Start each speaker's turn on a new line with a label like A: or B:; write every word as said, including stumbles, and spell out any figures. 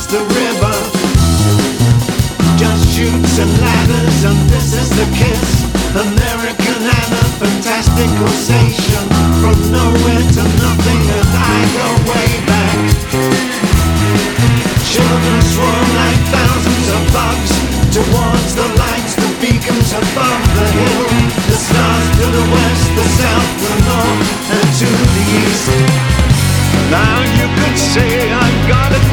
A: the river. Just chutes and ladders, and this is the kiss. American Anna, fantastic sensation. From nowhere to nothing, and I go way back. Children swarm like thousands of bugs towards the lights, the beacons above the hill. The stars to the west, the south, the north, and to the east. Now you could say I've got it